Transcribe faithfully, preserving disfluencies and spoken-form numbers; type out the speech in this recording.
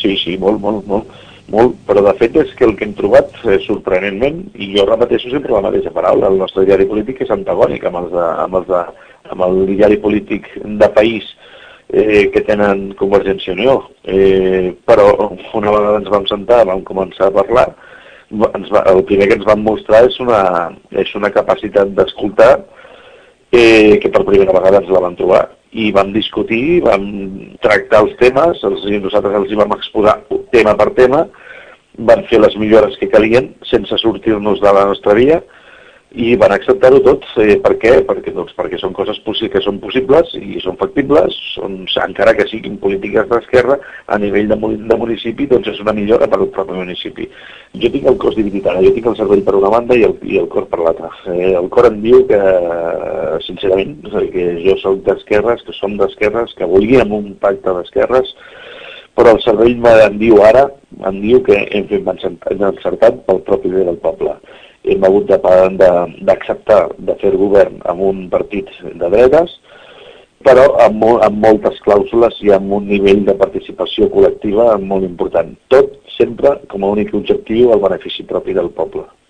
sí, sí, molt, molt, molt, molt, però de fet és que el que hem trobat, eh, sorprenentment, i jo repeteixo sempre la mateixa paraula, el nostre diari polític és antagònic amb, els de, amb, els de, amb el diari polític de país eh, que tenen Convergència i Unió, eh, però una vegada ens vam sentar, vam començar a parlar, ens va, el primer que ens van mostrar és una, és una capacitat d'escoltar eh, que per primera vegada ens la van trobar i vam discutir, vam tractar els temes, els, nosaltres els hi vam exposar tema per tema, van fer les millores que calien sense sortir-nos de la nostra via i van acceptar-ho tot. Eh, per què? Perquè, doncs, perquè són coses que són possibles i són factibles, són, encara que siguin polítiques d'esquerra, a nivell de, de municipi, doncs és una millora per al propi municipi. Jo tinc el cos dividit ara, jo tinc el cervell per una banda i el, i el cor per l'altra. Eh, el cor em diu que, sincerament, que jo soc d'esquerres, que som d'esquerres, que volíem un pacte d'esquerres, però el cervell em diu ara, em diu que hem fet encertat pel propi bé del poble. Hem hagut d'acceptar de, de fer govern amb un partit de dretes, però amb, amb moltes clàusules i amb un nivell de participació col·lectiva molt important. Tot sempre com a únic objectiu el benefici propi del poble.